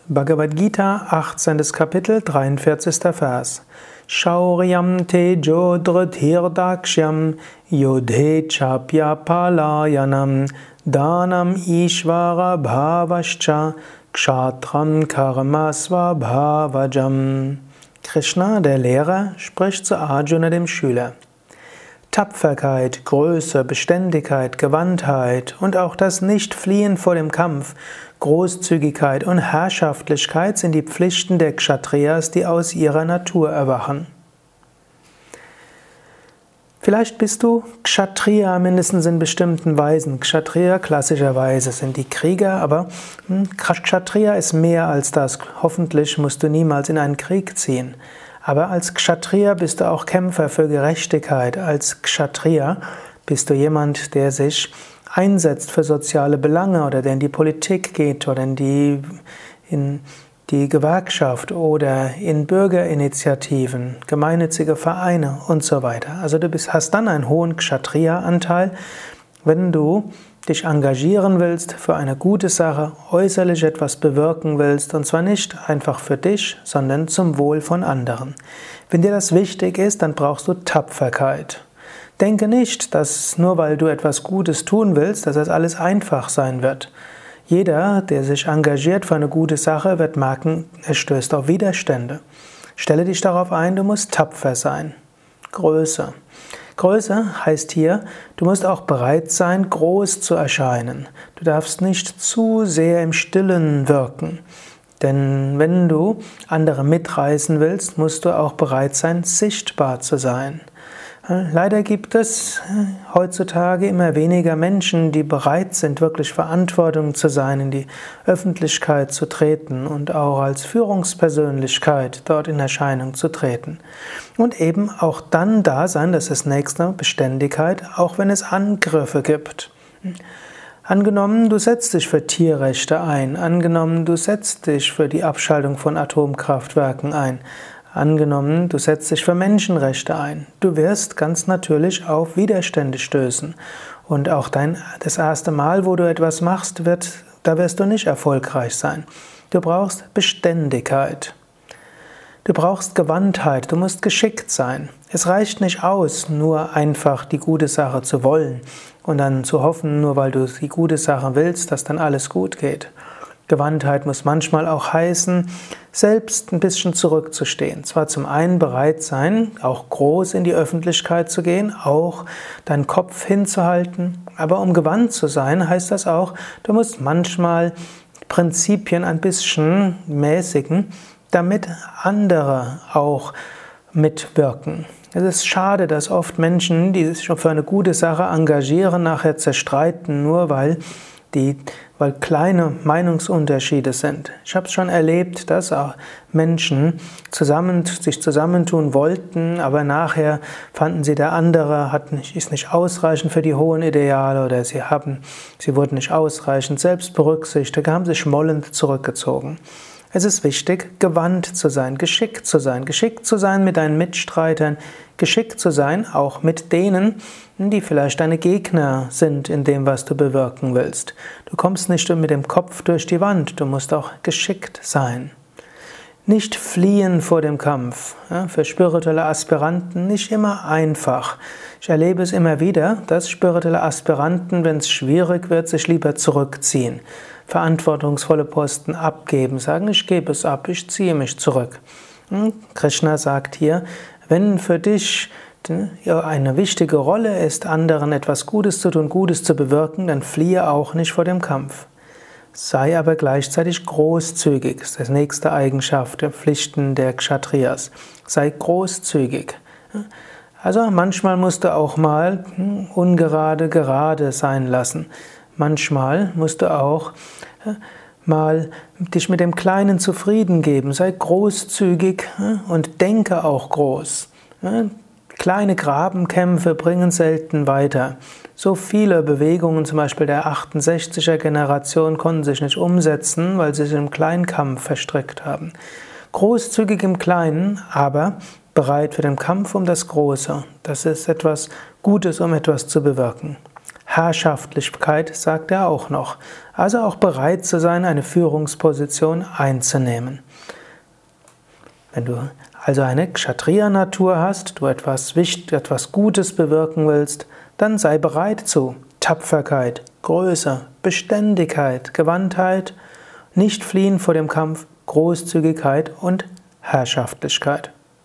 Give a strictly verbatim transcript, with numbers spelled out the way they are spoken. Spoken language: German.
Bhagavad Gita, achtzehntes Kapitel, dreiundvierzigster Vers. Shauryam tejo dhritirdakshyam yudhe chapya palayanam dhanam ishvara bhavascha kshatram karma svabhavajam. Krishna, der Lehrer, spricht zu Arjuna, dem Schüler. Tapferkeit, Größe, Beständigkeit, Gewandtheit und auch das Nicht-Fliehen vor dem Kampf, Großzügigkeit und Herrschaftlichkeit sind die Pflichten der Kshatriyas, die aus ihrer Natur erwachen. Vielleicht bist du Kshatriya mindestens in bestimmten Weisen. Kshatriya klassischerweise sind die Krieger, aber Kshatriya ist mehr als das. Hoffentlich musst du niemals in einen Krieg ziehen. Aber als Kshatriya bist du auch Kämpfer für Gerechtigkeit. Als Kshatriya bist du jemand, der sich einsetzt für soziale Belange oder der in die Politik geht oder in die, in die Gewerkschaft oder in Bürgerinitiativen, gemeinnützige Vereine und so weiter. Also du bist, hast dann einen hohen Kshatriya-Anteil, wenn du dich engagieren willst für eine gute Sache, äußerlich etwas bewirken willst, und zwar nicht einfach für dich, sondern zum Wohl von anderen. Wenn dir das wichtig ist, dann brauchst du Tapferkeit. Denke nicht, dass nur weil du etwas Gutes tun willst, dass das alles einfach sein wird. Jeder, der sich engagiert für eine gute Sache, wird merken, er stößt auf Widerstände. Stelle dich darauf ein, du musst tapfer sein. Größe. Größe heißt hier, du musst auch bereit sein, groß zu erscheinen. Du darfst nicht zu sehr im Stillen wirken. Denn wenn du andere mitreißen willst, musst du auch bereit sein, sichtbar zu sein. Leider gibt es heutzutage immer weniger Menschen, die bereit sind, wirklich Verantwortung zu sein, in die Öffentlichkeit zu treten und auch als Führungspersönlichkeit dort in Erscheinung zu treten. Und eben auch dann da sein, das ist das nächste, Beständigkeit, auch wenn es Angriffe gibt. Angenommen, du setzt dich für Tierrechte ein, angenommen, du setzt dich für die Abschaltung von Atomkraftwerken ein, angenommen, du setzt dich für Menschenrechte ein. Du wirst ganz natürlich auf Widerstände stößen. Und auch dein, das erste Mal, wo du etwas machst, wird, da wirst du nicht erfolgreich sein. Du brauchst Beständigkeit. Du brauchst Gewandtheit. Du musst geschickt sein. Es reicht nicht aus, nur einfach die gute Sache zu wollen und dann zu hoffen, nur weil du die gute Sache willst, dass dann alles gut geht. Gewandtheit muss manchmal auch heißen, selbst ein bisschen zurückzustehen. Zwar zum einen bereit sein, auch groß in die Öffentlichkeit zu gehen, auch deinen Kopf hinzuhalten, aber um gewandt zu sein, heißt das auch, du musst manchmal Prinzipien ein bisschen mäßigen, damit andere auch mitwirken. Es ist schade, dass oft Menschen, die sich für eine gute Sache engagieren, nachher zerstreiten, nur weil die, weil kleine Meinungsunterschiede sind. Ich habe es schon erlebt, dass auch Menschen zusammen, sich zusammentun wollten, aber nachher fanden sie, der andere hat nicht, ist nicht ausreichend für die hohen Ideale oder sie, haben, sie wurden nicht ausreichend selbst berücksichtigt, haben sich schmollend zurückgezogen. Es ist wichtig, gewandt zu sein, geschickt zu sein, geschickt zu sein mit deinen Mitstreitern, geschickt zu sein auch mit denen, die vielleicht deine Gegner sind in dem, was du bewirken willst. Du kommst nicht mit dem Kopf durch die Wand, du musst auch geschickt sein. Nicht fliehen vor dem Kampf. Ja, für spirituelle Aspiranten nicht immer einfach. Ich erlebe es immer wieder, dass spirituelle Aspiranten, wenn es schwierig wird, sich lieber zurückziehen. Verantwortungsvolle Posten abgeben, sagen, ich gebe es ab, ich ziehe mich zurück. Und Krishna sagt hier, wenn für dich eine wichtige Rolle ist, anderen etwas Gutes zu tun, Gutes zu bewirken, dann fliehe auch nicht vor dem Kampf. Sei aber gleichzeitig großzügig, das ist die nächste Eigenschaft der Pflichten der Kshatriyas. Sei großzügig. Also manchmal musst du auch mal ungerade gerade sein lassen. Manchmal musst du auch mal dich mit dem Kleinen zufrieden geben. Sei großzügig und denke auch groß. Kleine Grabenkämpfe bringen selten weiter. So viele Bewegungen, zum Beispiel der achtundsechziger Generation, konnten sich nicht umsetzen, weil sie sich im Kleinkampf verstrickt haben. Großzügig im Kleinen, aber bereit für den Kampf um das Große. Das ist etwas Gutes, um etwas zu bewirken. Herrschaftlichkeit, sagt er auch noch. Also auch bereit zu sein, eine Führungsposition einzunehmen. Wenn du also eine Kshatriya-Natur hast, du etwas Wichtiges, etwas Gutes bewirken willst, dann sei bereit zu Tapferkeit, Größe, Beständigkeit, Gewandtheit, nicht fliehen vor dem Kampf, Großzügigkeit und Herrschaftlichkeit.